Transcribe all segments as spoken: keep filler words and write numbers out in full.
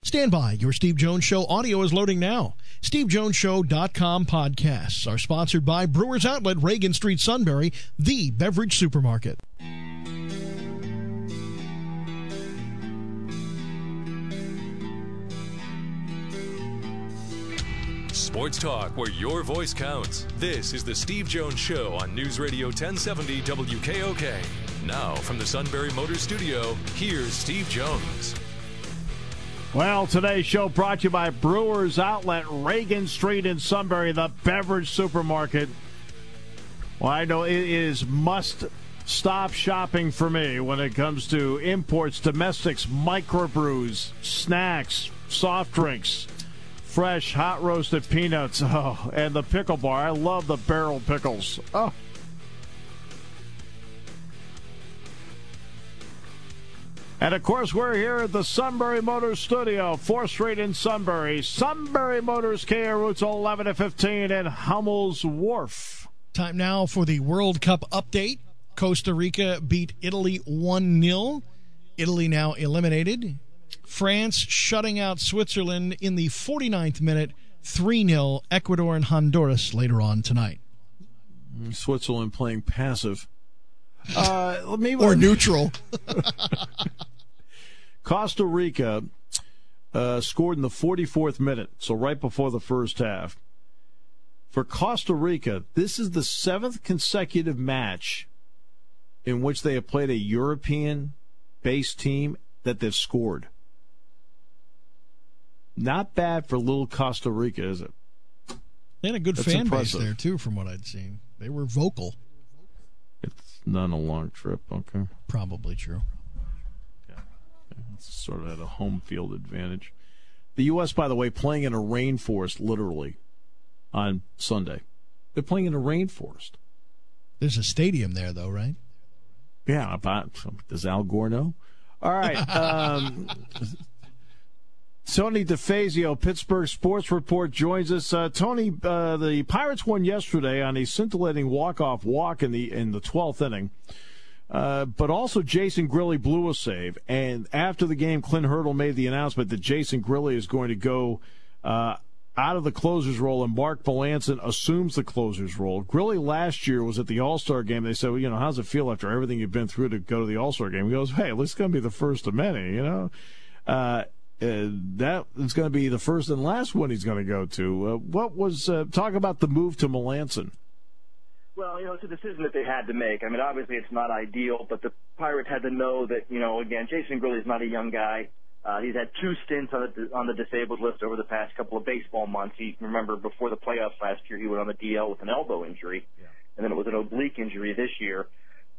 Stand by. Your Steve Jones Show audio is loading now. Steve Jones Show dot com podcasts are sponsored by Brewers Outlet, Reagan Street, Sunbury, the beverage supermarket. Sports talk where your voice counts. This is the Steve Jones Show on News Radio ten seventy W K O K. Now, from the Sunbury Motors Studio, here's Steve Jones. Well, today's show brought to you by Brewers Outlet, Reagan Street in Sunbury, the beverage supermarket. Well, I know it is must-stop shopping for me when it comes to imports, domestics, microbrews, snacks, soft drinks, fresh, hot-roasted peanuts, oh, and the pickle bar. I love the barrel pickles. Oh. And, of course, we're here at the Sunbury Motors Studio, fourth Street in Sunbury. Sunbury Motors, K R routes eleven to fifteen, and Hummel's Wharf. Time now for the World Cup update. Costa Rica beat Italy one nil. Italy now eliminated. France shutting out Switzerland in the forty-ninth minute, three nil. Ecuador and Honduras later on tonight. Switzerland playing passive. Uh, maybe or neutral. Costa Rica uh, scored in the forty-fourth minute, so right before the first half. For Costa Rica, this is the seventh consecutive match in which they have played a European-based team that they've scored. Not bad for little Costa Rica, is it? They had a good That's fan impressive. base there, too, from what I'd seen. They were vocal. It's not a long trip, okay. Probably true. Yeah. It's sort of at a home field advantage. The U S, by the way, playing in a rainforest, literally, on Sunday. They're playing in a rainforest. There's a stadium there, though, right? Yeah, about, does Al Gore know? All right. Um, Tony DeFazio, Pittsburgh Sports Report, joins us. Uh, Tony, uh, the Pirates won yesterday on a scintillating walk-off walk in the in the twelfth inning. Uh, but also Jason Grilli blew a save. And after the game, Clint Hurdle made the announcement that Jason Grilli is going to go uh, out of the closer's role, and Mark Melancon assumes the closer's role. Grilli last year was at the All-Star game. They said, well, you know, how's it feel after everything you've been through to go to the All-Star game? He goes, hey, this is going to be the first of many, you know. Uh, uh, that is going to be the first and last one he's going to go to. Uh, what was, uh, talk about the move to Melancon. Well, you know, it's a decision that they had to make. I mean, obviously it's not ideal, but the Pirates had to know that, you know, again, Jason Grilli is not a young guy. Uh, he's had two stints on the, on the disabled list over the past couple of baseball months. He, remember, before the playoffs last year, he went on the D L with an elbow injury, yeah. and then it was an oblique injury this year.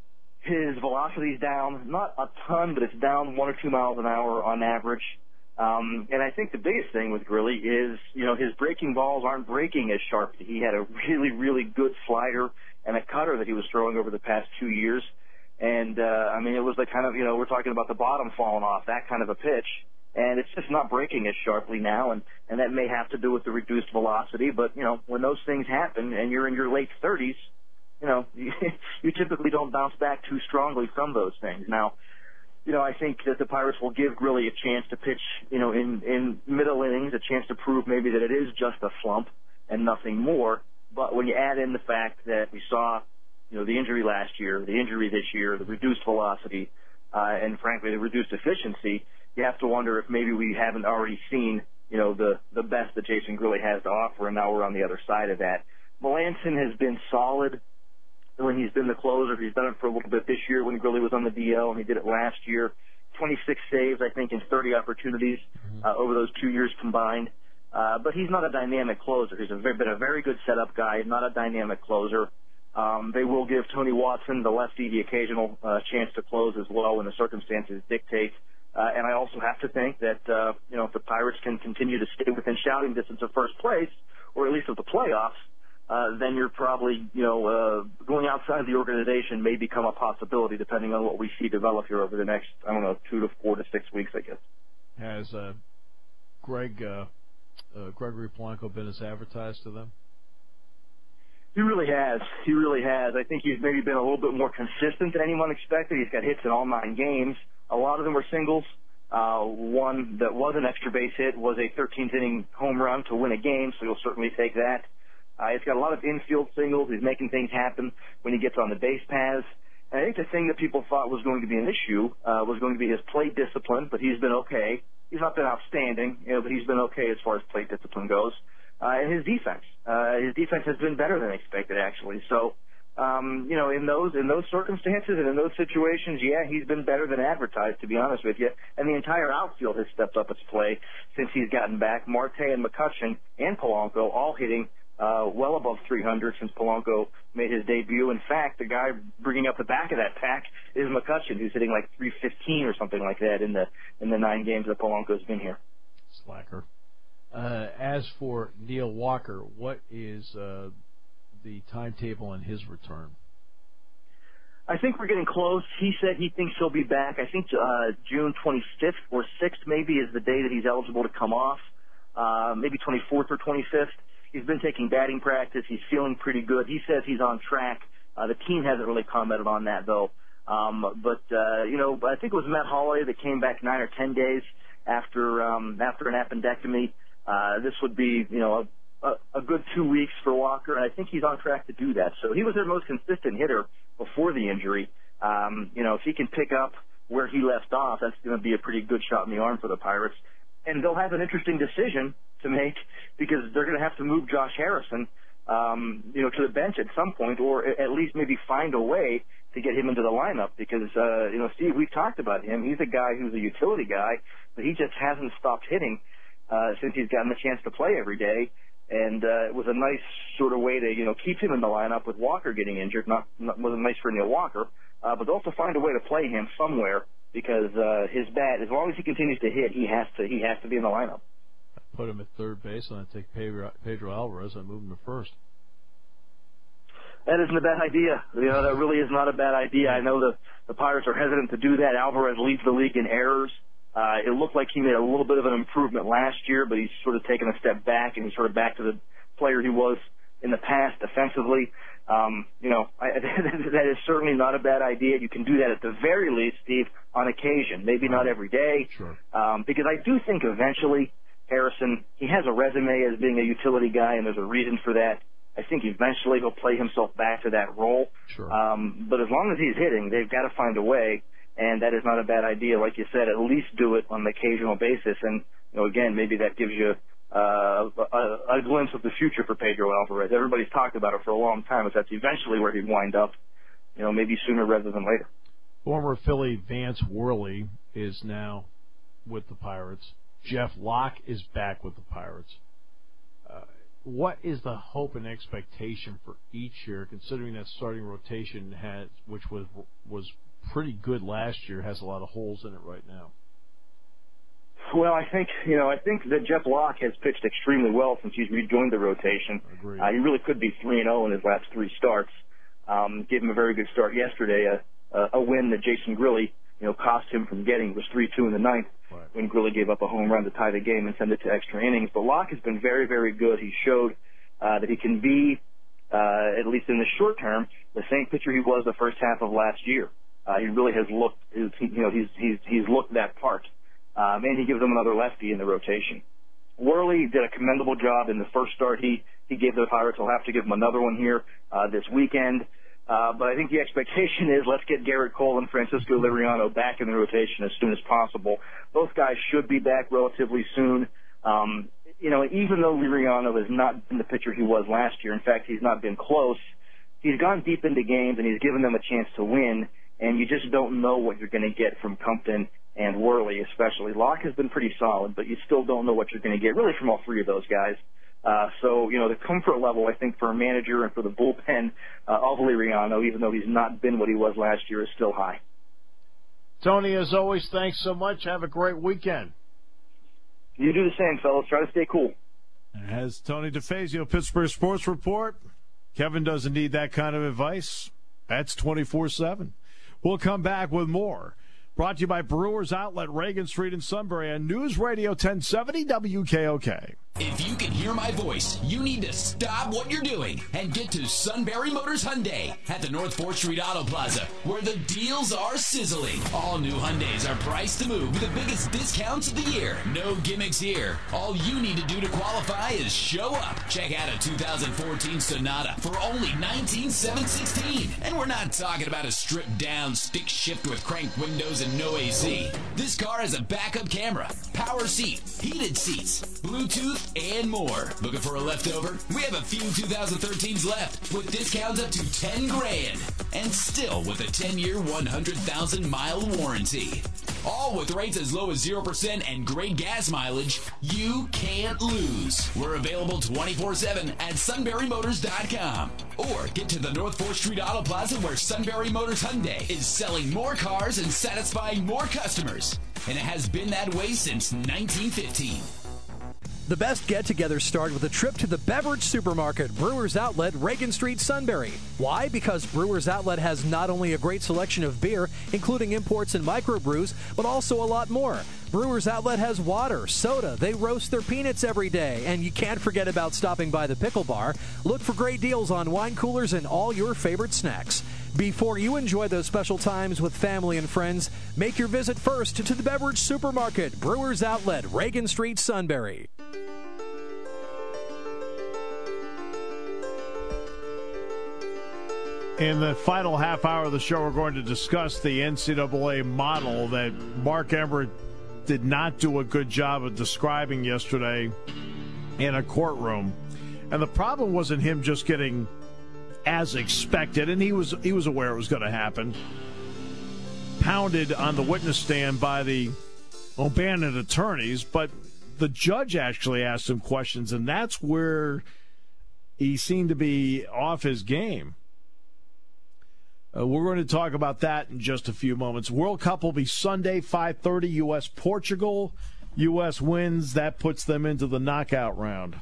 His velocity's down, not a ton, but it's down one or two miles an hour on average. Um, and I think the biggest thing with Grilli is, you know, his breaking balls aren't breaking as sharply. He had a really, really good slider and a cutter that he was throwing over the past two years. And, uh, I mean, it was the kind of, you know, we're talking about the bottom falling off, that kind of a pitch. And it's just not breaking as sharply now, and, and that may have to do with the reduced velocity. But, you know, when those things happen and you're in your late thirties, you know, you, you typically don't bounce back too strongly from those things. Now, you know, I think that the Pirates will give Grilli a chance to pitch, you know, in, in middle innings, a chance to prove maybe that it is just a slump and nothing more. But when you add in the fact that we saw, you know, the injury last year, the injury this year, the reduced velocity, uh, and frankly the reduced efficiency, you have to wonder if maybe we haven't already seen, you know, the, the best that Jason Grilli has to offer, and now we're on the other side of that. Melancon has been solid when he's been the closer. He's done it for a little bit this year when Grilli was on the D L, and he did it last year. twenty-six saves, I think, in thirty opportunities uh, over those two years combined. Uh, but he's not a dynamic closer. He's a very, been a very good setup guy, not a dynamic closer. Um, they will give Tony Watson, the lefty, the occasional uh, chance to close as well when the circumstances dictate. Uh, and I also have to think that, uh, you know, if the Pirates can continue to stay within shouting distance of first place, or at least of the playoffs, uh, then you're probably, you know, uh, going outside the organization may become a possibility depending on what we see develop here over the next, I don't know, two to four to six weeks, I guess. Has uh, Greg uh, uh, Gregory Polanco been as advertised to them? He really has. He really has. I think he's maybe been a little bit more consistent than anyone expected. He's got hits in all nine games. A lot of them were singles. Uh, one that was an extra base hit was a thirteenth inning home run to win a game, so you'll certainly take that. Uh, he's got a lot of infield singles. He's making things happen when he gets on the base paths. And I think the thing that people thought was going to be an issue uh, was going to be his plate discipline, but he's been okay. He's not been outstanding, you know, but he's been okay as far as plate discipline goes. Uh, and his defense. Uh, his defense has been better than expected, actually. So, um, you know, in those in those circumstances and in those situations, yeah, he's been better than advertised, to be honest with you. And the entire outfield has stepped up its play since he's gotten back. Marte and McCutchen and Polanco all hitting uh, well above three hundred since Polanco made his debut. In fact, the guy bringing up the back of that pack is McCutchen, who's hitting like three fifteen or something like that in the in the nine games that Polanco's been here. Slacker. Uh, as for Neil Walker, what is uh, the timetable on his return? I think we're getting close. He said he thinks he'll be back. I think uh, June twenty-fifth or sixth maybe is the day that he's eligible to come off, uh, maybe twenty-fourth or twenty-fifth. He's been taking batting practice. He's feeling pretty good. He says he's on track. Uh, the team hasn't really commented on that, though. Um, but, uh, you know, I think it was Matt Holliday that came back nine or ten days after um, after an appendectomy. Uh, this would be, you know, a, a good two weeks for Walker, and I think he's on track to do that. So he was their most consistent hitter before the injury. Um, you know, if he can pick up where he left off, that's going to be a pretty good shot in the arm for the Pirates. And they'll have an interesting decision to make because they're going to have to move Josh Harrison, um, you know, to the bench at some point, or at least maybe find a way to get him into the lineup because, uh, you know, Steve, we've talked about him. He's a guy who's a utility guy, but he just hasn't stopped hitting uh, since he's gotten the chance to play every day. And uh, it was a nice sort of way to, you know, keep him in the lineup with Walker getting injured. Not, not wasn't nice for Neil Walker, uh, but also find a way to play him somewhere because uh, his bat, as long as he continues to hit, he has to he has to be in the lineup. I put him at third base, and I take Pedro, Pedro Alvarez. I move him to first. That isn't a bad idea. You know, that really is not a bad idea. I know the the Pirates are hesitant to do that. Alvarez leads the league in errors. Uh, it looked like he made a little bit of an improvement last year, but he's sort of taken a step back, and he's sort of back to the player he was in the past defensively. Um, you know, I, that is certainly not a bad idea. You can do that at the very least, Steve, on occasion. Maybe not every day. Sure. Um, because I do think eventually Harrison, he has a resume as being a utility guy, and there's a reason for that. I think eventually he'll play himself back to that role. Sure. Um, but as long as he's hitting, they've got to find a way, and that is not a bad idea. Like you said, at least do it on an occasional basis. And, you know, again, maybe that gives you uh, a, a glimpse of the future for Pedro Alvarez. Everybody's talked about it for a long time, but that's eventually where he'd wind up, you know, maybe sooner rather than later. Former Philly Vance Worley is now with the Pirates. Jeff Locke is back with the Pirates. Uh, what is the hope and expectation for each year, considering that starting rotation has, which was was pretty good last year, has a lot of holes in it right now? Well, I think, you know, I think that Jeff Locke has pitched extremely well since he's rejoined the rotation. Agreed. Uh, he really could be three and oh in his last three starts. Um, gave him a very good start yesterday, a, a, a win that Jason Grilli, you know, cost him from getting. It was three two in the ninth right. when Grilli gave up a home run to tie the game and send it to extra innings. But Locke has been very, very good. He showed uh, that he can be, uh, at least in the short term, the same pitcher he was the first half of last year. Uh, he really has looked, you know, he's he's he's looked that part. Um, and he gives them another lefty in the rotation. Worley did a commendable job in the first start he, he gave the Pirates. He'll have to give him another one here uh, this weekend. Uh, but I think the expectation is let's get Garrett Cole and Francisco Liriano back in the rotation as soon as possible. Both guys should be back relatively soon. Um, you know, even though Liriano has not been the pitcher he was last year, in fact, he's not been close, he's gone deep into games and he's given them a chance to win, and you just don't know what you're going to get from Compton and Worley especially. Locke has been pretty solid, but you still don't know what you're going to get, really, from all three of those guys. Uh, so, you know, the comfort level, I think, for a manager and for the bullpen uh, of Liriano, even though he's not been what he was last year, is still high. Tony, as always, thanks so much. Have a great weekend. You do the same, fellas. Try to stay cool. As Tony DeFazio, Pittsburgh Sports Report. Kevin doesn't need that kind of advice. That's twenty-four seven. We'll come back with more. Brought to you by Brewers Outlet, Reagan Street in Sunbury, on News Radio ten seventy W K O K. If you can hear my voice, you need to stop what you're doing and get to Sunbury Motors Hyundai at the North fourth Street Auto Plaza, where the deals are sizzling. All new Hyundais are priced to move with the biggest discounts of the year. No gimmicks here. All you need to do to qualify is show up. Check out a two thousand fourteen Sonata for only nineteen thousand seven hundred sixteen dollars. And we're not talking about a stripped down stick shift with crank windows and no A C. This car has a backup camera, power seat, heated seats, Bluetooth, and more. Looking for a leftover? We have a few two thousand thirteens left with discounts up to ten grand, and still with a ten year, one hundred thousand mile warranty. All with rates as low as zero percent and great gas mileage. You can't lose. We're available twenty-four seven at sunbury motors dot com. Or get to the North fourth Street Auto Plaza, where Sunbury Motors Hyundai is selling more cars and satisfying more customers. And it has been that way since nineteen fifteen. The best get-togethers start with a trip to the beverage supermarket, Brewers Outlet, Reagan Street, Sunbury. Why? Because Brewers Outlet has not only a great selection of beer, including imports and microbrews, but also a lot more. Brewers Outlet has water, soda, they roast their peanuts every day, and you can't forget about stopping by the pickle bar. Look for great deals on wine coolers and all your favorite snacks. Before you enjoy those special times with family and friends, make your visit first to the beverage supermarket, Brewers Outlet, Reagan Street, Sunbury. In the final half hour of the show, we're going to discuss the N C double A model that Mark Emmert did not do a good job of describing yesterday in a courtroom. And the problem wasn't him just getting as expected, and he was he was aware it was going to happen, pounded on the witness stand by the O'Bannon attorneys, but the judge actually asked him questions, and that's where he seemed to be off his game. Uh, we're going to talk about that in just a few moments. World Cup will be Sunday, five thirty, U S Portugal. U S wins. That puts them into the knockout round.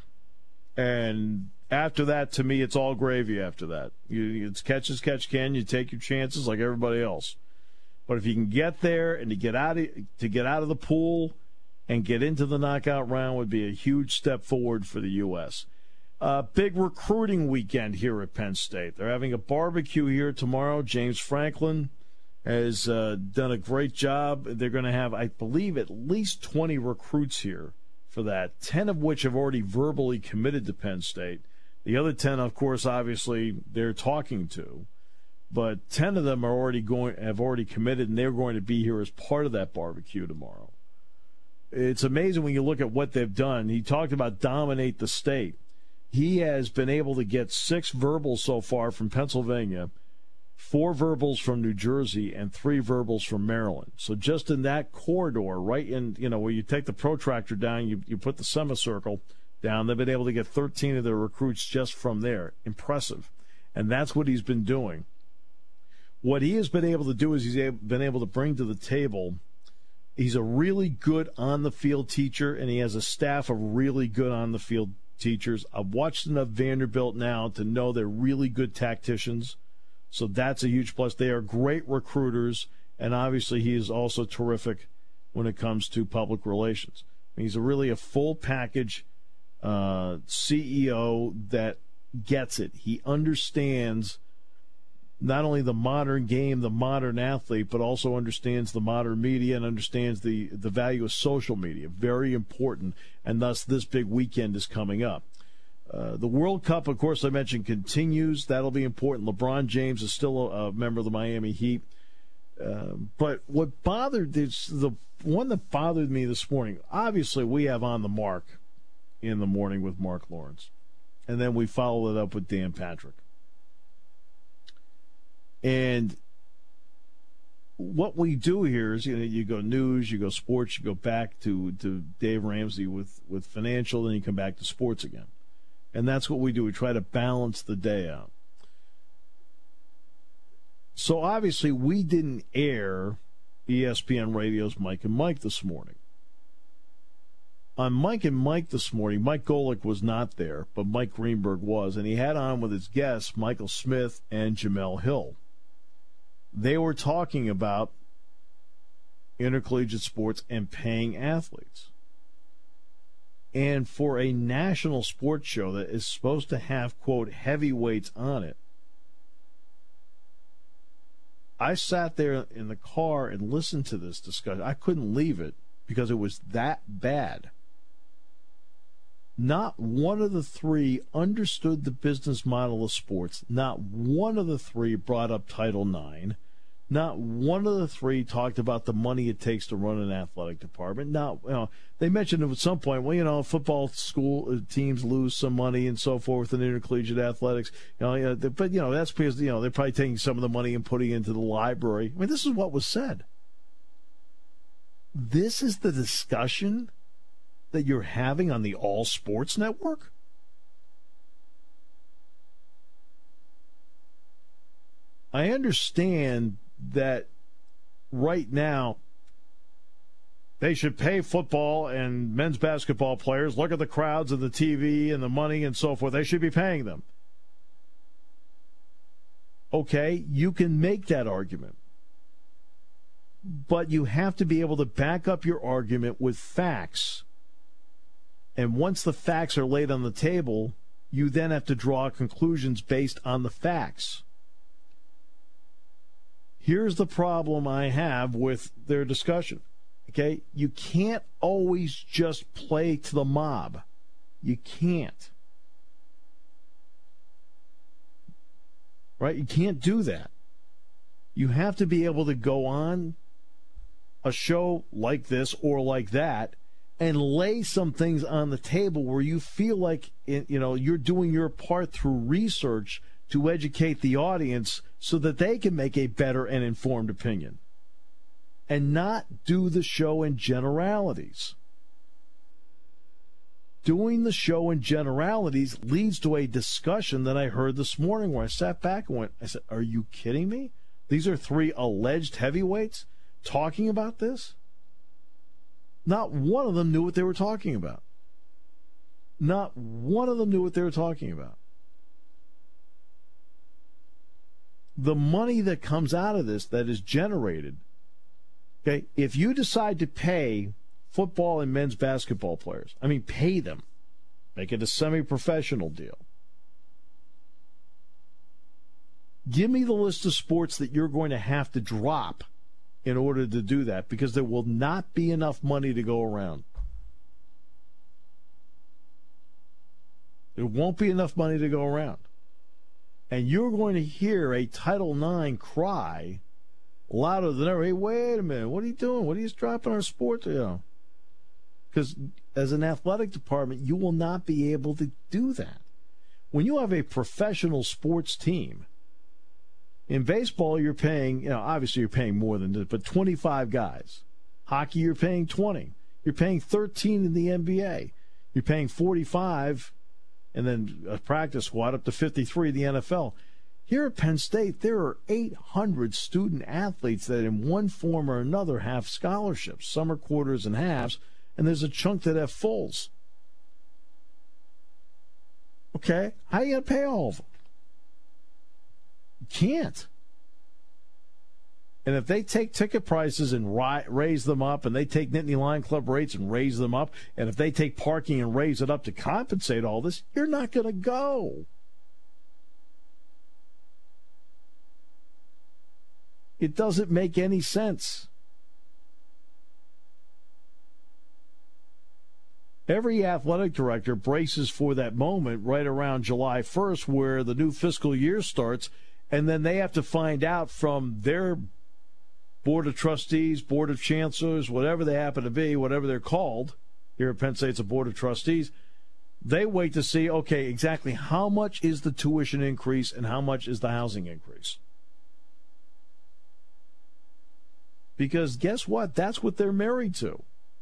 And after that, to me, it's all gravy after that. You, it's catch as catch can. You take your chances like everybody else. But if you can get there and to get out of, to get out of the pool and get into the knockout round would be a huge step forward for the U S Uh, big recruiting weekend here at Penn State. They're having a barbecue here tomorrow. James Franklin has uh, done a great job. They're going to have, I believe, at least twenty recruits here for that, ten of which have already verbally committed to Penn State. The other ten, of course, obviously, they're talking to. But ten of them are already going, have already committed, and they're going to be here as part of that barbecue tomorrow. It's amazing when you look at what they've done. He talked about dominate the state. He has been able to get six verbals so far from Pennsylvania, four verbals from New Jersey, and three verbals from Maryland. So just in that corridor, right in, you know, where you take the protractor down, you, you put the semicircle down, they've been able to get thirteen of their recruits just from there. Impressive. And that's what he's been doing. What he has been able to do is he's able, been able to bring to the table, he's a really good on-the-field teacher, and he has a staff of really good on-the-field teachers. I've watched enough Vanderbilt now to know they're really good tacticians, so that's a huge plus. They are great recruiters, and obviously he is also terrific when it comes to public relations. He's a really a full package uh, C E O that gets it. He understands not only the modern game, the modern athlete, but also understands the modern media and understands the, the value of social media. Very important, and thus this big weekend is coming up. Uh, the World Cup, of course, I mentioned, continues. That'll be important. LeBron James is still a, a member of the Miami Heat. Uh, but what bothered, it's the one that bothered me this morning, obviously we have On the Mark in the morning with Mark Lawrence, and then we follow it up with Dan Patrick. And what we do here is, you know, you go news, you go sports, you go back to, to Dave Ramsey with, with financial, then you come back to sports again. And that's what we do. We try to balance the day out. So obviously we didn't air E S P N Radio's Mike and Mike this morning. On Mike and Mike this morning, Mike Golick was not there, but Mike Greenberg was, and he had on with his guests Michael Smith and Jamel Hill. They were talking about intercollegiate sports and paying athletes. And for a national sports show that is supposed to have, quote, heavyweights on it, I sat there in the car and listened to this discussion. I couldn't leave it because it was that bad. Not one of the three understood the business model of sports. Not one of the three brought up Title nine. Not one of the three talked about the money it takes to run an athletic department. Not, you know, they mentioned at some point, well, you know, football school teams lose some money and so forth in intercollegiate athletics. You know, you know, but you know that's because you know they're probably taking some of the money and putting it into the library. I mean, this is what was said. This is the discussion that you're having on the All Sports Network? I understand that right now they should pay football and men's basketball players. Look at the crowds and the T V and the money and so forth. They should be paying them. Okay, you can make that argument. But you have to be able to back up your argument with facts. And once the facts are laid on the table, you then have to draw conclusions based on the facts. Here's the problem I have with their discussion. Okay? You can't always just play to the mob. You can't. Right? You can't do that. You have to be able to go on a show like this or like that and lay some things on the table where you feel like, you know, you're doing your part through research to educate the audience so that they can make a better and informed opinion and not do the show in generalities. Doing the show in generalities leads to a discussion that I heard this morning where I sat back and went, I said, are you kidding me? These are three alleged heavyweights talking about this? Not one of them knew what they were talking about. Not one of them knew what they were talking about. The money that comes out of this that is generated, okay, if you decide to pay football and men's basketball players, I mean, pay them, make it a semi-professional deal. Give me the list of sports that you're going to have to drop in order to do that, because there will not be enough money to go around. There won't be enough money to go around. And you're going to hear a Title nine cry louder than ever. Hey, wait a minute. What are you doing? What are you dropping our sport? You know, because as an athletic department, you will not be able to do that. When you have a professional sports team, in baseball, you're paying, you know, obviously you're paying more than this, but twenty-five guys. Hockey, you're paying twenty. You're paying thirteen in the N B A. You're paying forty-five, and then a practice squad up to fifty-three in the N F L. Here at Penn State, there are eight hundred student athletes that in one form or another have scholarships, summer quarters and halves, and there's a chunk that have fulls. Okay, how are you going to pay all of them? Can't. And if they take ticket prices and ri- raise them up, and they take Nittany Lion Club rates and raise them up, and if they take parking and raise it up to compensate all this, you're not going to go. It doesn't make any sense. Every athletic director braces for that moment right around July first where the new fiscal year starts, and then they have to find out from their board of trustees, board of chancellors, whatever they happen to be, whatever they're called. Here at Penn State, it's a board of trustees. They wait to see, okay, exactly how much is the tuition increase and how much is the housing increase. Because guess what? That's what they're married to.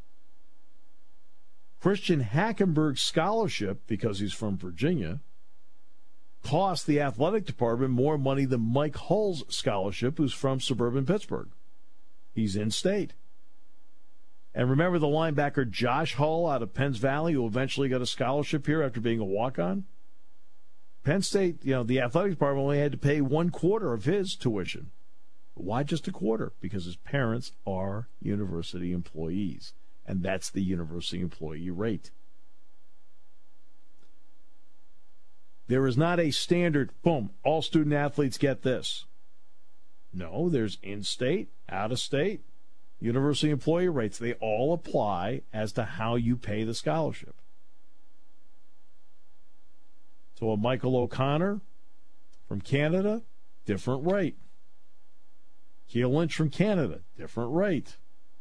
Christian Hackenberg's scholarship, because he's from Virginia, cost the athletic department more money than Mike Hull's scholarship, who's from suburban Pittsburgh. He's in state. And remember the linebacker Josh Hull out of Penns Valley, who eventually got a scholarship here after being a walk-on? Penn State, you know, the athletic department only had to pay one quarter of his tuition. Why just a quarter? Because his parents are university employees, and that's the university employee rate. There is not a standard, boom, all student athletes get this. No, there's in-state, out-of-state, university employee rates. They all apply as to how you pay the scholarship. So a Michael O'Connor from Canada, different rate. Keel Lynch from Canada, different rate.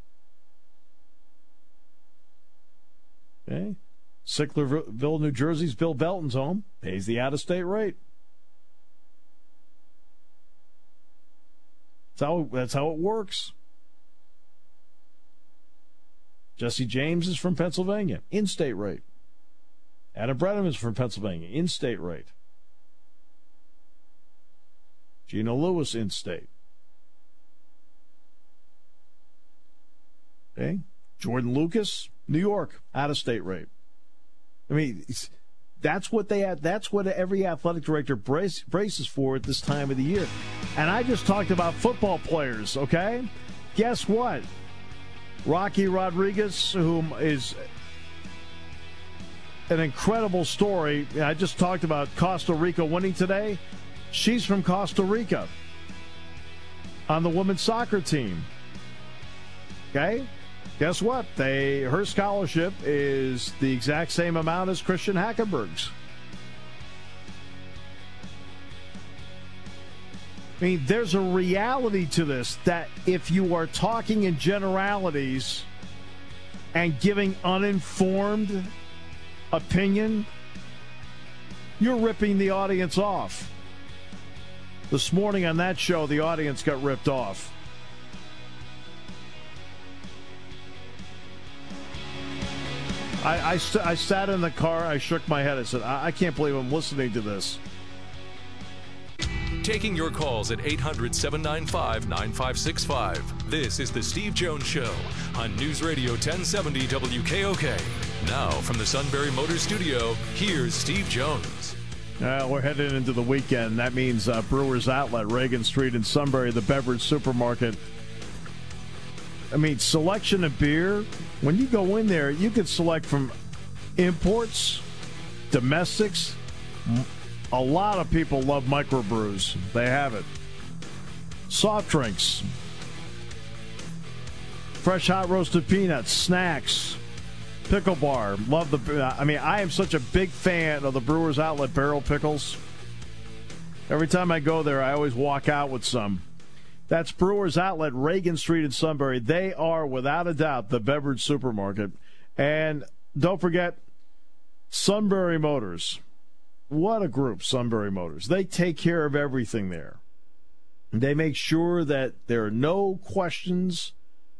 Okay. Sicklerville, New Jersey's Bill Belton's home, pays the out-of-state rate. That's how, that's how it works. Jesse James is from Pennsylvania, in-state rate. Adam Brennan is from Pennsylvania, in-state rate. Gino Lewis, in-state. Okay. Jordan Lucas, New York, out-of-state rate. I mean, it's, that's what they have, that's what every athletic director brace, braces for at this time of the year. And I just talked about football players, okay? Guess what? Rocky Rodriguez, whom is an incredible story. I just talked about Costa Rica winning today. She's from Costa Rica on the women's soccer team. Okay? Guess what? They her scholarship is the exact same amount as Christian Hackenberg's. I mean, there's a reality to this that if you are talking in generalities and giving uninformed opinion, you're ripping the audience off. This morning on that show, the audience got ripped off. I, I, st- I sat in the car, I shook my head, I said, I, I can't believe I'm listening to this. Taking your calls at eight hundred, seven nine five, nine five six five. This is the Steve Jones Show on News Radio ten seventy W K O K. Now from the Sunbury Motors Studio, here's Steve Jones. Uh, we're heading into the weekend. That means uh, Brewers Outlet, Reagan Street in Sunbury, the beverage supermarket. I mean, selection of beer, when you go in there, you can select from imports, domestics. A lot of people love microbrews. They have it. Soft drinks, fresh hot roasted peanuts, snacks, pickle bar. Love the, I mean, I am such a big fan of the Brewers Outlet barrel pickles. Every time I go there, I always walk out with some. That's Brewers Outlet, Reagan Street in Sunbury. They are, without a doubt, the beverage supermarket. And don't forget, Sunbury Motors. What a group, Sunbury Motors. They take care of everything there. They make sure that there are no questions.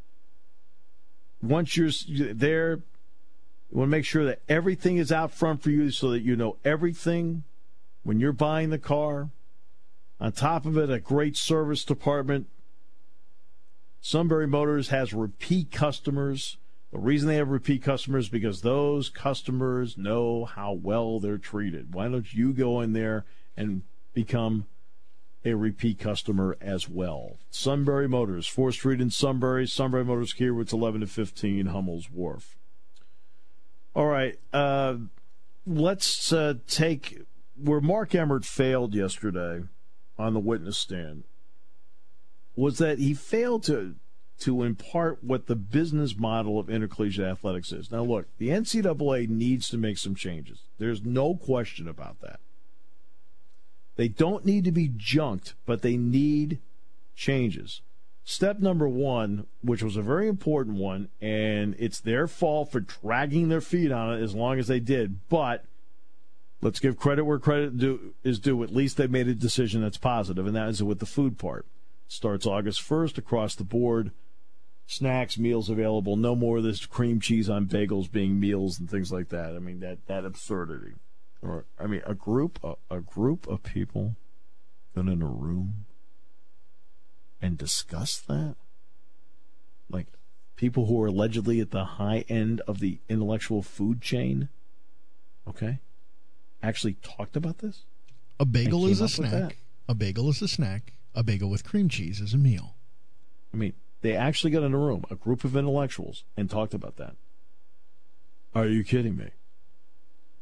Once you're there, you want to make sure that everything is out front for you so that you know everything when you're buying the car. On top of it, a great service department. Sunbury Motors has repeat customers. The reason they have repeat customers is because those customers know how well they're treated. Why don't you go in there and become a repeat customer as well? Sunbury Motors, fourth Street in Sunbury. Sunbury Motors, Kierwood's eleven to fifteen, Hummel's Wharf. All right, uh, let's uh, take where Mark Emmert failed yesterday on the witness stand was that he failed to to impart what the business model of intercollegiate athletics is. Now, look, the N C double A needs to make some changes. There's no question about that. They don't need to be junked, but they need changes. Step number one, which was a very important one, and it's their fault for dragging their feet on it as long as they did, but let's give credit where credit due, is due. At least they made a decision that's positive, and that is with the food part. Starts August first across the board. Snacks, meals available. No more of this cream cheese on bagels being meals and things like that. I mean, that, that absurdity. Or I mean, a group a, a group of people get in a room and discuss that? Like people who are allegedly at the high end of the intellectual food chain, okay, actually talked about this? A bagel is a snack. A bagel is a snack. A bagel with cream cheese is a meal. I mean, they actually got in a room, a group of intellectuals, and talked about that. Are you kidding me?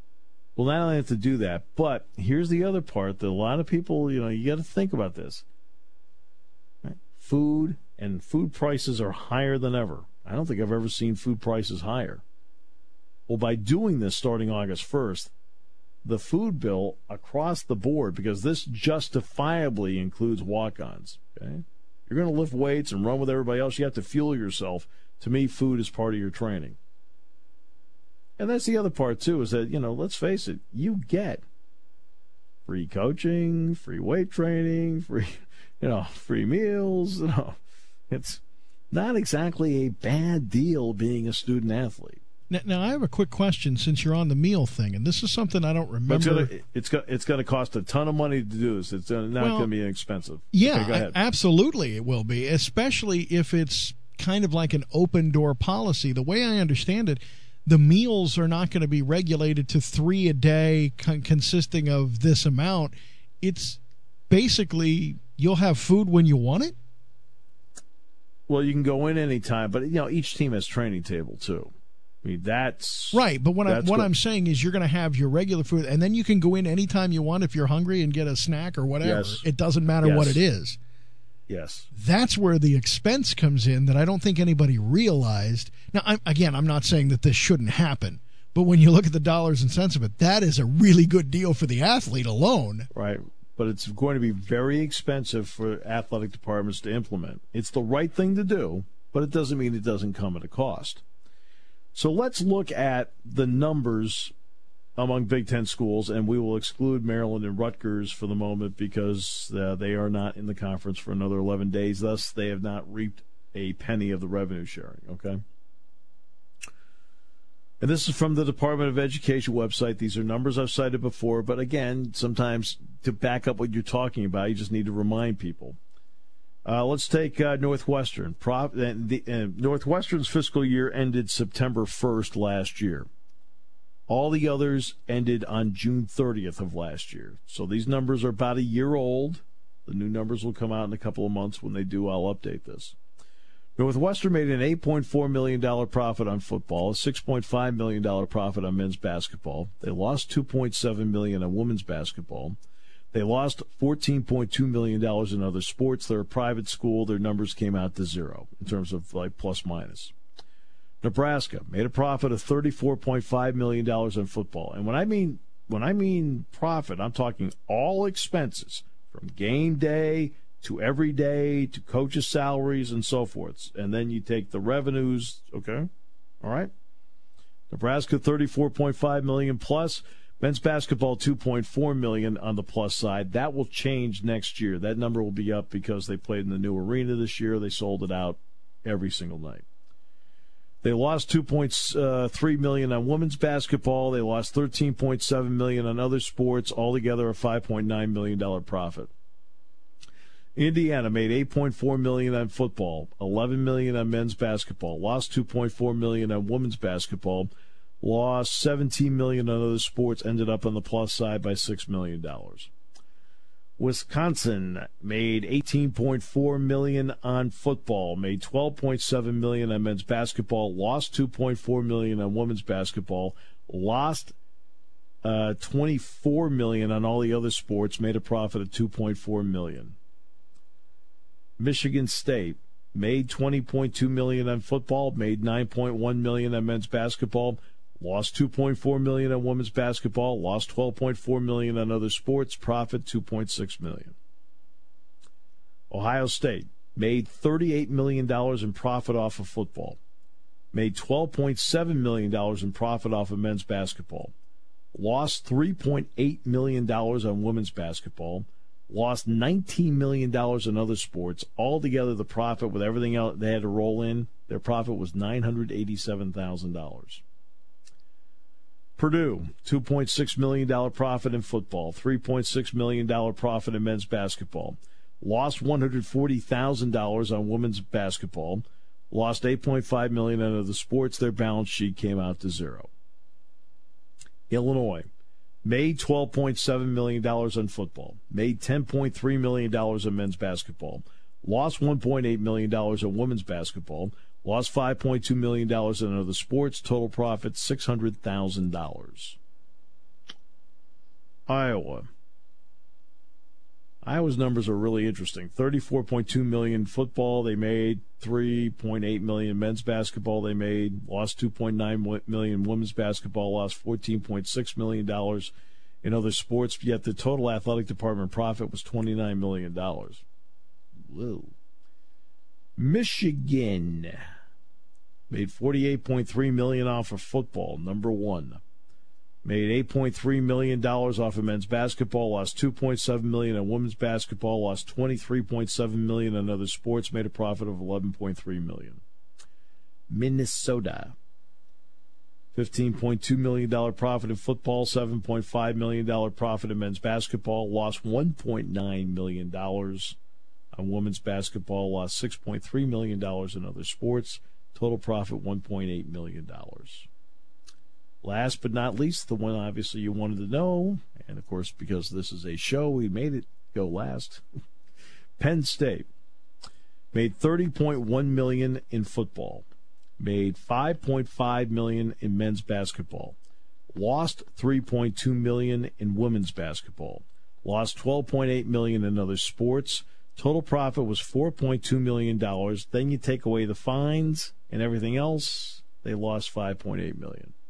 will not only have to do that, but here's the other part that a lot of people, you know, you got to think about this. Right? Food and food prices are higher than ever. I don't think I've ever seen food prices higher. Well, by doing this starting August first, the food bill across the board, because this justifiably includes walk-ons, okay? You're going to lift weights and run with everybody else. You have to fuel yourself. To me, food is part of your training. And that's the other part, too, is that, you know, let's face it, you get free coaching, free weight training, free, you know, free meals. You know, it's not exactly a bad deal being a student athlete. Now, now, I have a quick question since you're on the meal thing, and this is something I don't remember. It's going it's to cost a ton of money to do this. It's not well, going to be inexpensive. Yeah, okay, go ahead. Absolutely it will be, especially if it's kind of like an open-door policy. The way I understand it, the meals are not going to be regulated to three a day con- consisting of this amount. It's basically you'll have food when you want it? Well, you can go in anytime, but you know each team has training table too. I mean, that's right. But what, I, what good. I'm saying is you're going to have your regular food, and then you can go in anytime you want if you're hungry and get a snack or whatever. Yes. It doesn't matter yes. what it is. Yes. That's where the expense comes in that I don't think anybody realized. Now, I'm, again, I'm not saying that this shouldn't happen, but when you look at the dollars and cents of it, that is a really good deal for the athlete alone. Right. But it's going to be very expensive for athletic departments to implement. It's the right thing to do, but it doesn't mean it doesn't come at a cost. So let's look at the numbers among Big Ten schools, and we will exclude Maryland and Rutgers for the moment because uh, they are not in the conference for another eleven days. Thus, they have not reaped a penny of the revenue sharing, okay? And this is from the Department of Education website. These are numbers I've cited before, but again, sometimes to back up what you're talking about, you just need to remind people. Uh, let's take uh, Northwestern. Pro- the, uh, Northwestern's fiscal year ended September first last year. All the others ended on June thirtieth of last year. So these numbers are about a year old. The new numbers will come out in a couple of months. When they do, I'll update this. Northwestern made an eight point four million dollars profit on football, a six point five million dollars profit on men's basketball. They lost two point seven million dollars on women's basketball. They lost fourteen point two million dollars in other sports. They're a private school. Their numbers came out to zero in terms of like plus minus. Nebraska made a profit of thirty-four point five million dollars on football. And when I mean when I mean profit, I'm talking all expenses from game day to every day to coaches' salaries and so forth. And then you take the revenues, okay? All right? Nebraska thirty-four point five million dollars plus. Men's basketball, two point four million dollars on the plus side. That will change next year. That number will be up because they played in the new arena this year. They sold it out every single night. They lost two point three million dollars on women's basketball. They lost thirteen point seven million dollars on other sports. Altogether, a five point nine million dollars profit. Indiana made eight point four million dollars on football, eleven million dollars on men's basketball. Lost two point four million dollars on women's basketball. Lost seventeen million dollars on other sports, ended up on the plus side by six million dollars. Wisconsin made eighteen point four million dollars on football, made twelve point seven million dollars on men's basketball, lost two point four million dollars on women's basketball, lost uh, twenty-four million dollars on all the other sports, made a profit of two point four million dollars. Michigan State made twenty point two million dollars on football, made nine point one million dollars on men's basketball, lost two point four million dollars on women's basketball, lost twelve point four million dollars on other sports, profit two point six million dollars. Ohio State made thirty-eight million dollars in profit off of football, made twelve point seven million dollars in profit off of men's basketball, lost three point eight million dollars on women's basketball, lost nineteen million dollars in other sports. Altogether, the profit with everything else they had to roll in, their profit was nine hundred eighty-seven thousand dollars. Purdue, two point six million dollars profit in football, three point six million dollars profit in men's basketball, lost one hundred forty thousand dollars on women's basketball, lost eight point five million dollars on other sports. Their balance sheet came out to zero. Illinois made twelve point seven million dollars on football, made ten point three million dollars on men's basketball, lost one point eight million dollars on women's basketball, lost five point two million dollars in other sports, total profit six hundred thousand dollars. Iowa. Iowa's numbers are really interesting. thirty-four point two million dollars football they made, three point eight million dollars men's basketball they made, lost two point nine million dollars women's basketball, lost fourteen point six million dollars in other sports, yet the total athletic department profit was twenty-nine million dollars. Whoa. Michigan made forty-eight point three million dollars off of football, number one. Made eight point three million dollars off of men's basketball, lost two point seven million dollars on women's basketball, lost twenty-three point seven million dollars on other sports, made a profit of eleven point three million dollars. Minnesota, fifteen point two million dollars profit in football, seven point five million dollars profit in men's basketball, lost one point nine million dollars on women's basketball, lost six point three million dollars in other sports, total profit one point eight million dollars. Last but not least, the one obviously you wanted to know, and of course because this is a show, we made it go last. Penn State made thirty point one million dollars in football, made five point five million dollars in men's basketball, lost three point two million dollars in women's basketball, lost twelve point eight million dollars in other sports. Total profit was four point two million dollars. Then you take away the fines and everything else, they lost five point eight million dollars.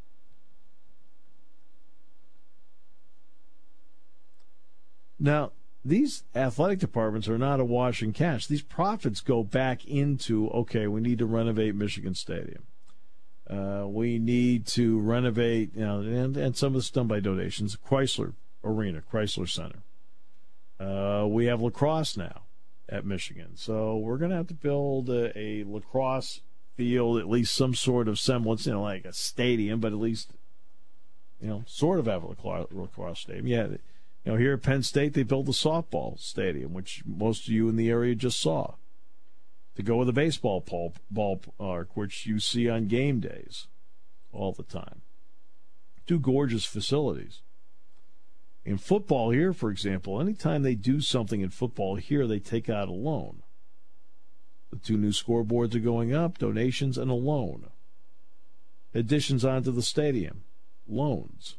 Now, these athletic departments are not awash in cash. These profits go back into, okay, we need to renovate Michigan Stadium. Uh, we need to renovate, you know, and, and some of it's done by donations, Chrysler Arena, Chrysler Center. Uh, we have lacrosse now at Michigan. So we're going to have to build a, a lacrosse field, at least some sort of semblance, you know, like a stadium, but at least, you know, sort of have a lacrosse, lacrosse stadium. Yeah. You know, here at Penn State, they built a softball stadium, which most of you in the area just saw, to go with a baseball ballpark, which you see on game days all the time. Two gorgeous facilities. In football here, for example, anytime they do something in football here, they take out a loan. The two new scoreboards are going up, donations and a loan. Additions onto the stadium, loans.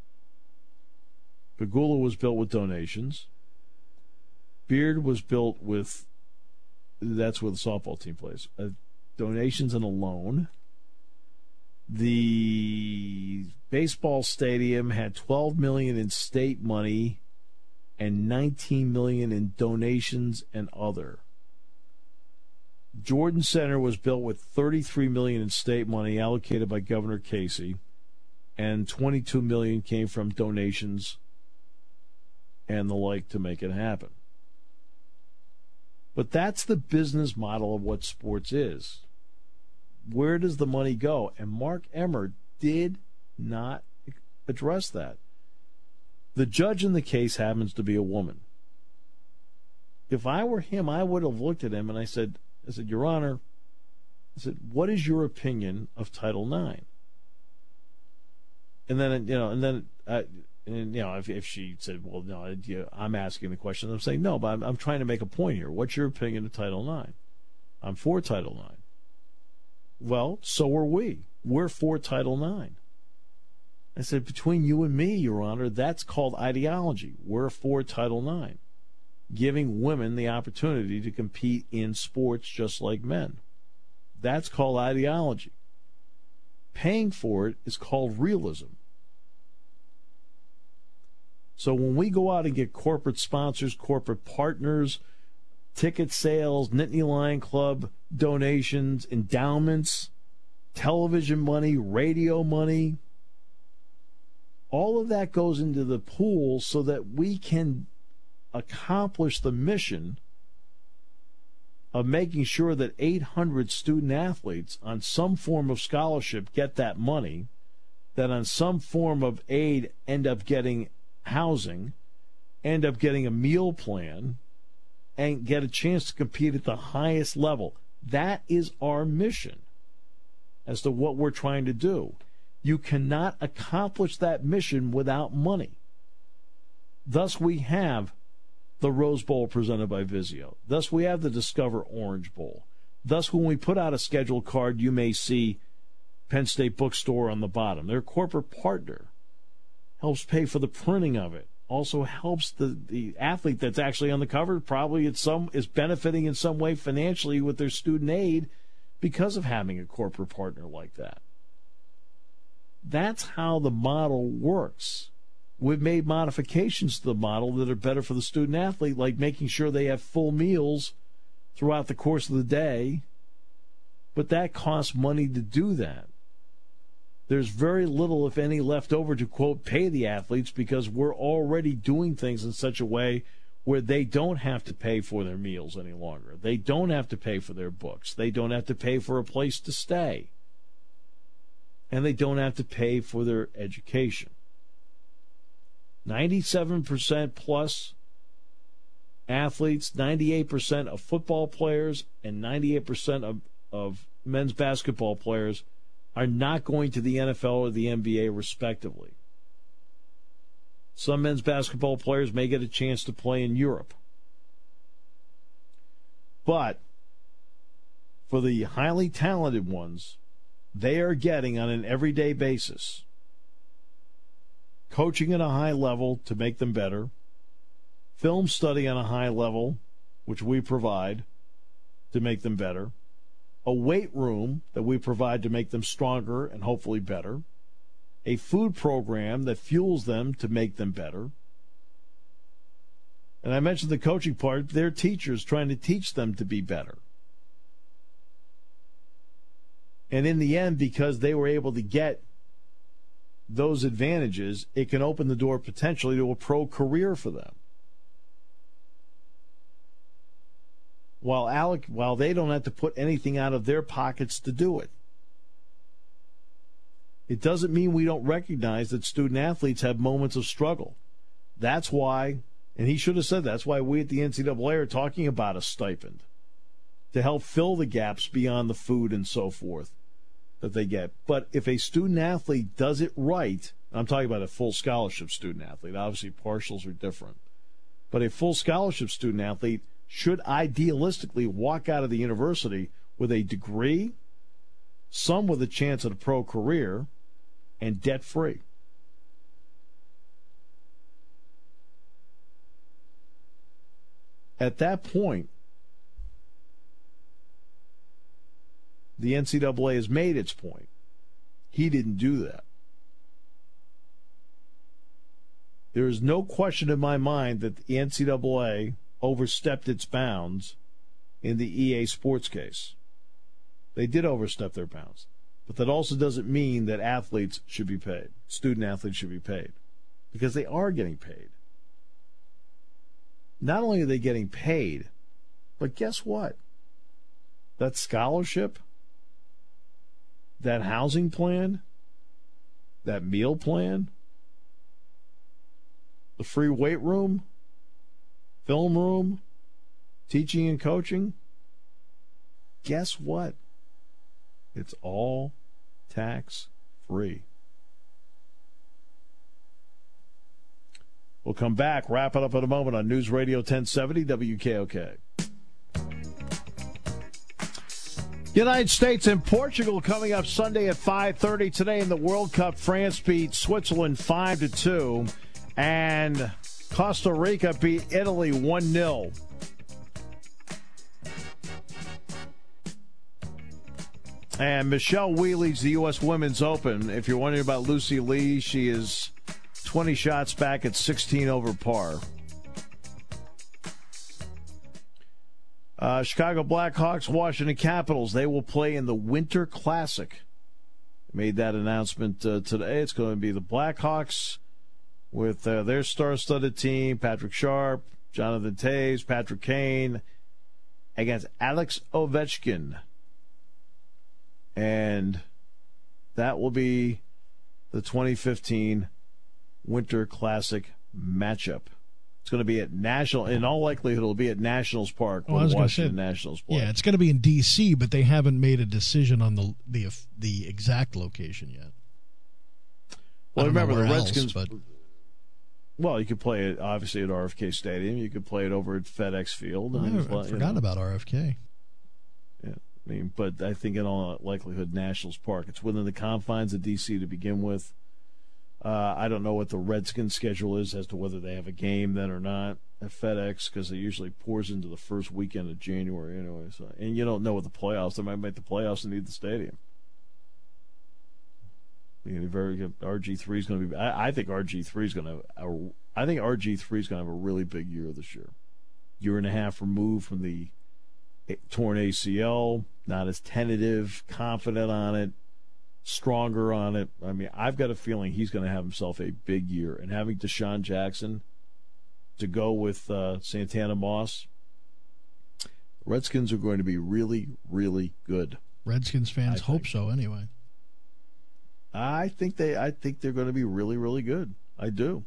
Pagula was built with donations. Beard was built with, that's where the softball team plays, uh, donations and a loan. The baseball stadium had twelve million dollars in state money and nineteen million dollars in donations and other. Jordan Center was built with thirty-three million dollars in state money allocated by Governor Casey, and twenty-two million dollars came from donations and the like to make it happen. But that's the business model of what sports is. Where does the money go? And Mark Emmert did not address that. The judge in the case happens to be a woman. If I were him, I would have looked at him and I said, I said, Your Honor, I said, what is your opinion of Title nine? And then, you know, and then, uh, and, you know, if, if she said, well, no, I'm asking the question, I'm saying, no, but I'm, I'm trying to make a point here. What's your opinion of Title nine? I'm for Title nine. Well, so are we. We're for Title nine. I said, between you and me, Your Honor, that's called ideology. We're for Title nine, giving women the opportunity to compete in sports just like men. That's called ideology. Paying for it is called realism. So when we go out and get corporate sponsors, corporate partners, ticket sales, Nittany Lion Club donations, endowments, television money, radio money, all of that goes into the pool so that we can accomplish the mission of making sure that eight hundred student athletes on some form of scholarship get that money, that on some form of aid end up getting housing, end up getting a meal plan, and get a chance to compete at the highest level. That is our mission as to what we're trying to do. You cannot accomplish that mission without money. Thus we have the Rose Bowl presented by Vizio. Thus we have the Discover Orange Bowl. Thus when we put out a scheduled card, you may see Penn State Bookstore on the bottom. They're a corporate partner, helps pay for the printing of it. Also helps the, the athlete that's actually on the cover. Probably it's some is benefiting in some way financially with their student aid because of having a corporate partner like that. That's how the model works. We've made modifications to the model that are better for the student athlete, like making sure they have full meals throughout the course of the day. But that costs money to do that. There's very little, if any, left over to, quote, pay the athletes because we're already doing things in such a way where they don't have to pay for their meals any longer. They don't have to pay for their books. They don't have to pay for a place to stay. And they don't have to pay for their education. ninety-seven percent plus athletes, ninety-eight percent of football players, and ninety-eight percent of, of men's basketball players are not going to the N F L or the N B A, respectively. Some men's basketball players may get a chance to play in Europe. But for the highly talented ones, they are getting on an everyday basis coaching at a high level to make them better, film study on a high level, which we provide to make them better, a weight room that we provide to make them stronger and hopefully better, a food program that fuels them to make them better. And I mentioned the coaching part, they're teachers trying to teach them to be better. And in the end, because they were able to get those advantages, it can open the door potentially to a pro career for them. While Alec, while they don't have to put anything out of their pockets to do it. It doesn't mean we don't recognize that student athletes have moments of struggle. That's why, and he should have said that's why we at the N C double A are talking about a stipend to help fill the gaps beyond the food and so forth that they get. But if a student athlete does it right, I'm talking about a full scholarship student athlete, obviously partials are different, but a full scholarship student athlete should idealistically walk out of the university with a degree, some with a chance at a pro career, and debt-free. At that point, the N C double A has made its point. He didn't do that. There is no question in my mind that the N C double A overstepped its bounds in the E A Sports case. They did overstep their bounds. But that also doesn't mean that athletes should be paid. Student athletes should be paid. Because they are getting paid. Not only are they getting paid, but guess what? That scholarship, that housing plan, that meal plan, the free weight room, film room, teaching and coaching, guess what? It's all tax-free. We'll come back, wrap it up in a moment on News Radio ten seventy W K O K. United States and Portugal coming up Sunday at five thirty today in the World Cup. France beat Switzerland five to two, and Costa Rica beat Italy one nil. And Michelle Wie leads the U S Women's Open. If you're wondering about Lucy Lee, she is twenty shots back at sixteen over par. Uh, Chicago Blackhawks, Washington Capitals. They will play in the Winter Classic. Made that announcement uh, today. It's going to be the Blackhawks with uh, their star-studded team, Patrick Sharp, Jonathan Toews, Patrick Kane, against Alex Ovechkin. And that will be the twenty fifteen Winter Classic matchup. It's going to be at National. In all likelihood, it'll be at Nationals Park. Well, I was Washington say, Nationals Park. Yeah, it's going to be in D C, but they haven't made a decision on the the the exact location yet. Well, remember the Redskins. Else, but... Well, you could play it obviously at R F K Stadium. You could play it over at FedEx Field. I, I, I forgot you know. about R F K. Yeah. I mean, but I think in all likelihood, Nationals Park. It's within the confines of D C to begin with. Uh, I don't know what the Redskins' schedule is as to whether they have a game then or not at FedEx, because it usually pours into the first weekend of January anyway. So, and you don't know what the playoffs. They might make the playoffs and need the stadium. Very good. R G three is going to be. I, I think R G three is going to. I think R G three is going to have a really big year this year. Year and a half removed from the torn A C L, not as tentative, confident on it, stronger on it. I mean, I've got a feeling he's going to have himself a big year. And having Deshaun Jackson to go with uh, Santana Moss, Redskins are going to be really, really good. Redskins fans hope so, anyway. I think they. I think they're going to be really, really good. I do.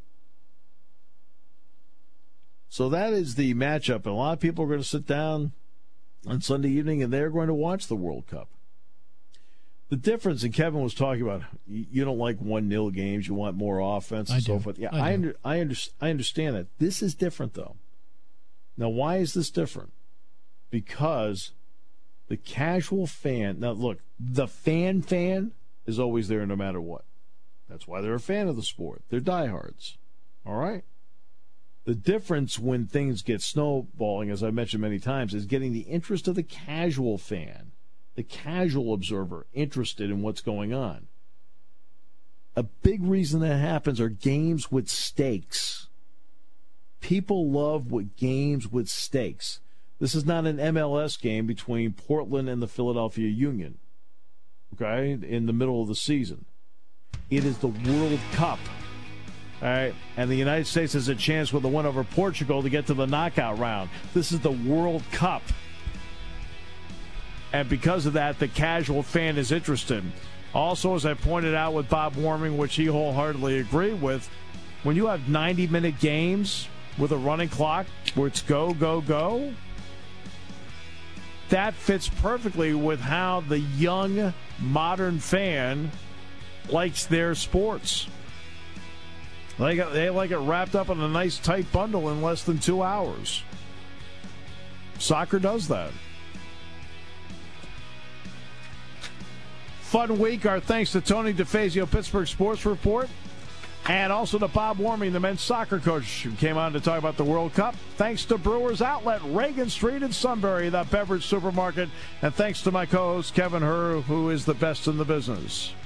So that is the matchup. And a lot of people are going to sit down on Sunday evening and they're going to watch the World Cup. The difference, and Kevin was talking about, you don't like one nil games, you want more offense and I so do. forth. Yeah, I I, do. under, I, under, I understand that. This is different, though. Now, why is this different? Because the casual fan, now look, the fan fan is always there no matter what. That's why they're a fan of the sport. They're diehards. All right? The difference when things get snowballing, as I mentioned many times, is getting the interest of the casual fan, the casual observer, interested in what's going on. A big reason that happens are games with stakes. People love what games with stakes. This is not an M L S game between Portland and the Philadelphia Union, okay, in the middle of the season. It is the World Cup. All right, and the United States has a chance with a win over Portugal to get to the knockout round. This is the World Cup. And because of that, the casual fan is interested. Also, as I pointed out with Bob Warming, which he wholeheartedly agreed with, when you have ninety-minute games with a running clock where it's go, go, go, that fits perfectly with how the young, modern fan likes their sports. They, got, they like it wrapped up in a nice tight bundle in less than two hours. Soccer does that. Fun week. Our thanks to Tony DeFazio, Pittsburgh Sports Report, and also to Bob Warming, the men's soccer coach, who came on to talk about the World Cup. Thanks to Brewers Outlet, Reagan Street in Sunbury, the beverage supermarket. And thanks to my co-host, Kevin Herr, who is the best in the business.